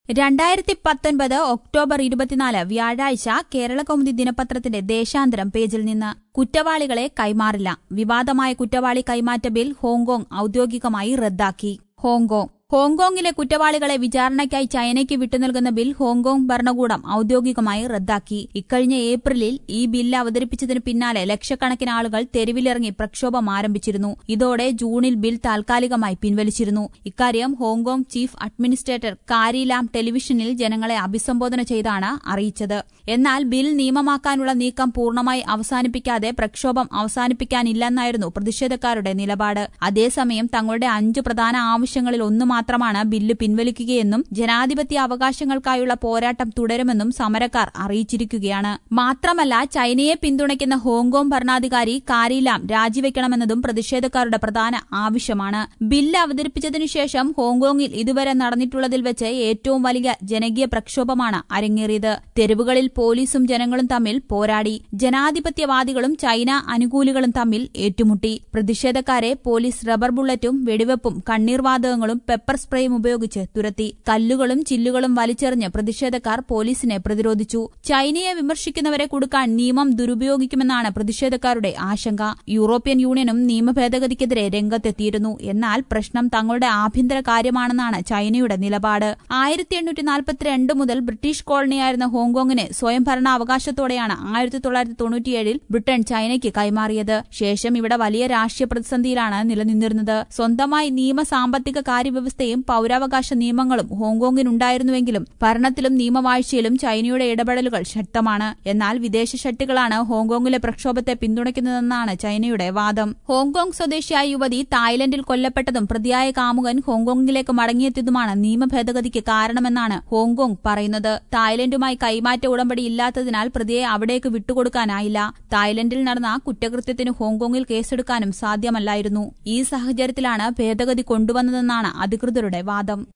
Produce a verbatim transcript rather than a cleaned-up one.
രണ്ടായിരത്തി പത്തൊൻപത് ഒക്ടോബർ ഇരുപത്തിനാല് വ്യാഴാഴ്ച കേരളകൗമുദി ദിനപത്രത്തിന്റെ ദേശാന്തരം പേജിൽ നിന്ന് കുറ്റവാളികളെ കൈമാറില്ല. വിവാദമായ കുറ്റവാളി കൈമാറ്റ ബിൽ ഹോങ്കോങ് ഔദ്യോഗികമായി റദ്ദാക്കി. ഹോങ്കോങ് ഹോങ്കോങ്ങിലെ കുറ്റവാളികളെ വിചാരണയ്ക്കായി ചൈനയ്ക്ക് വിട്ടുനൽകുന്ന ബിൽ ഹോങ്കോങ് ഭരണകൂടം ഔദ്യോഗികമായി റദ്ദാക്കി. ഇക്കഴിഞ്ഞ ഏപ്രിലിൽ ഈ ബില്ല് അവതരിപ്പിച്ചതിനു പിന്നാലെ ലക്ഷക്കണക്കിന് ആളുകൾ തെരുവിലിറങ്ങി പ്രക്ഷോഭം ആരംഭിച്ചിരുന്നു. ഇതോടെ ജൂണിൽ ബിൽ താൽക്കാലികമായി പിൻവലിച്ചിരുന്നു. ഇക്കാര്യം Hong Kong chief administrator Carrie Lam ടെലിവിഷനിൽ ജനങ്ങളെ അഭിസംബോധന ചെയ്താണ് അറിയിച്ചത്. എന്നാൽ ബിൽ നിയമമാക്കാനുള്ള നീക്കം പൂർണ്ണമായി അവസാനിപ്പിക്കാതെ പ്രക്ഷോഭം അവസാനിപ്പിക്കാനില്ലെന്നായിരുന്നു പ്രതിഷേധക്കാരുടെ നിലപാട്. അതേസമയം തങ്ങളുടെ അഞ്ചു പ്രധാന ആവശ്യങ്ങളിൽ ഒന്ന് മാത്രമാണ് ബില്ല് പിൻവലിക്കുകയെന്നും ജനാധിപത്യ അവകാശങ്ങൾക്കായുള്ള പോരാട്ടം തുടരുമെന്നും സമരക്കാർ അറിയിച്ചിരിക്കുകയാണ്. മാത്രമല്ല, ചൈനയെ പിന്തുണയ്ക്കുന്ന ഹോങ്കോങ് ഭരണാധികാരി കാരി ലാം രാജിവെക്കണമെന്നതും പ്രതിഷേധക്കാരുടെ പ്രധാന ആവശ്യമാണ്. ബില്ല് അവതരിപ്പിച്ചതിനുശേഷം ഹോങ്കോങ്ങിൽ ഇതുവരെ നടന്നിട്ടുള്ളതിൽ വെച്ച് ഏറ്റവും വലിയ ജനകീയ പ്രക്ഷോഭമാണ് അരങ്ങേറിയത്. തെരുവുകളിൽ പോലീസും ജനങ്ങളും തമ്മിൽ പോരാടി. ജനാധിപത്യവാദികളും ചൈന അനുകൂലികളും തമ്മിൽ ഏറ്റുമുട്ടി. പ്രതിഷേധക്കാരെ പോലീസ് റബ്ബർ ബുള്ളറ്റും വെടിവെപ്പും കണ്ണീർവാതകങ്ങളും പെപ്പർ സ്പ്രേയും ഉപയോഗിച്ച് തുരത്തി. കല്ലുകളും ചില്ലുകളും വലിച്ചെറിഞ്ഞ് പ്രതിഷേധക്കാർ പോലീസിനെ പ്രതിരോധിച്ചു. ചൈനയെ വിമർശിക്കുന്നവരെ കുടുക്കാൻ നിയമം ദുരുപയോഗിക്കുമെന്നാണ് പ്രതിഷേധക്കാരുടെ ആശങ്ക. യൂറോപ്യൻ യൂണിയനും നിയമഭേദഗതിക്കെതിരെ രംഗത്തെത്തിയിരുന്നു. എന്നാൽ പ്രശ്നം തങ്ങളുടെ ആഭ്യന്തര കാര്യമാണെന്നാണ് ചൈനയുടെ നിലപാട്. ആയിരത്തി എണ്ണൂറ്റി നാൽപ്പത്തിരണ്ട് മുതൽ ബ്രിട്ടീഷ് കോളനിയായിരുന്ന ഹോങ്കോങ്ങിന് സ്വയംഭരണാവകാശത്തോടെയാണ് ആയിരത്തി തൊള്ളായിരത്തി തൊണ്ണൂറ്റിയേഴിൽ ബ്രിട്ടൻ ചൈനയ്ക്ക് കൈമാറിയത്. ശേഷം ഇവിടെ വലിയ രാഷ്ട്രീയ പ്രതിസന്ധിയിലാണ് നിലനിന്നിരുന്നത്. സ്വന്തമായി നിയമ സാമ്പത്തിക കാര്യവ്യവസ്ഥയും പൌരാവകാശ നിയമങ്ങളും ഹോങ്കോങ്ങിനുണ്ടായിരുന്നുവെങ്കിലും ഭരണത്തിലും നിയമവാഴ്ചയിലും ചൈനയുടെ ഇടപെടലുകൾ ശക്തമാണ്. എന്നാൽ വിദേശ ശക്തികളാണ് ഹോങ്കോങ്ങിലെ പ്രക്ഷോഭത്തെ പിന്തുണയ്ക്കുന്നതെന്നാണ് ചൈനയുടെ വാദം. ഹോങ്കോങ് സ്വദേശിയായ യുവതി തായ്ലൻഡിൽ കൊല്ലപ്പെട്ടതും പ്രതിയായ കാമുകൻ ഹോങ്കോങ്ങിലേക്ക് മടങ്ങിയെത്തിയതുമാണ് നിയമഭേദഗതിക്ക് കാരണമെന്നാണ് ഹോങ്കോങ് പറയുന്നത്. തായ്ലൻഡുമായി കൈമാറ്റ ഉടമ്പടി ഇല്ലാത്തതിനാൽ പ്രതിയെ അവിടേക്ക് വിട്ടുകൊടുക്കാനായില്ല. തായ്ലൻഡിൽ നടന്ന കുറ്റകൃത്യത്തിന് ഹോങ്കോങ്ങിൽ കേസെടുക്കാനും സാധ്യമല്ലായിരുന്നു. ഈ സാഹചര്യത്തിലാണ് ഭേദഗതി കൊണ്ടുവന്നതെന്നാണ് അധികൃതരുടെ വാദം.